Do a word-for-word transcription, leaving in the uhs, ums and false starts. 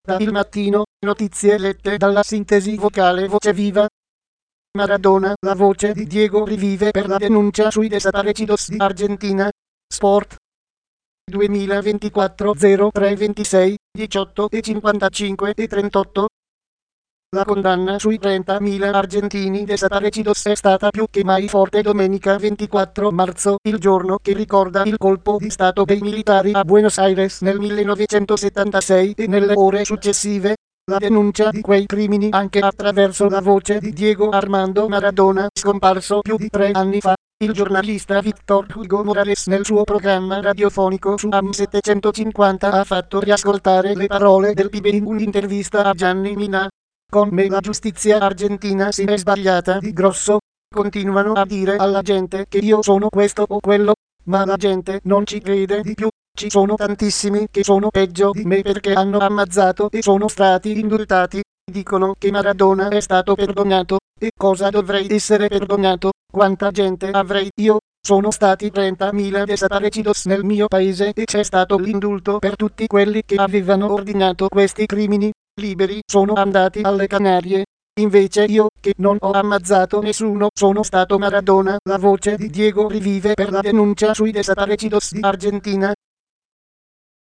Da Il Mattino, notizie lette dalla sintesi vocale Voce Viva. Maradona, la voce di Diego rivive per la denuncia sui desaparecidos di Argentina. Sport. duemilaventiquattro zero tre ventisei, diciotto e cinquantacinque e trentotto. La condanna sui trentamila argentini desaparecidos è stata più che mai forte domenica ventiquattro marzo, il giorno che ricorda il colpo di stato dei militari a Buenos Aires nel millenovecentosettantasei e nelle ore successive. La denuncia di quei crimini anche attraverso la voce di Diego Armando Maradona, scomparso più di tre anni fa. Il giornalista Víctor Hugo Morales nel suo programma radiofonico su A M settecentocinquanta ha fatto riascoltare le parole del pibe in un'intervista a Gianni Mina. Con me la giustizia argentina si è sbagliata di grosso. Continuano a dire alla gente che io sono questo o quello, ma la gente non ci crede di più. Ci sono tantissimi che sono peggio di me perché hanno ammazzato e sono stati indultati. Dicono che Maradona è stato perdonato. E cosa dovrei essere perdonato? Quanta gente avrei io? Sono stati trentamila desaparecidos nel mio paese e c'è stato l'indulto per tutti quelli che avevano ordinato questi crimini. Liberi sono andati alle Canarie. Invece io, che non ho ammazzato nessuno, sono stato Maradona. La voce di Diego rivive per la denuncia sui desaparecidos di Argentina.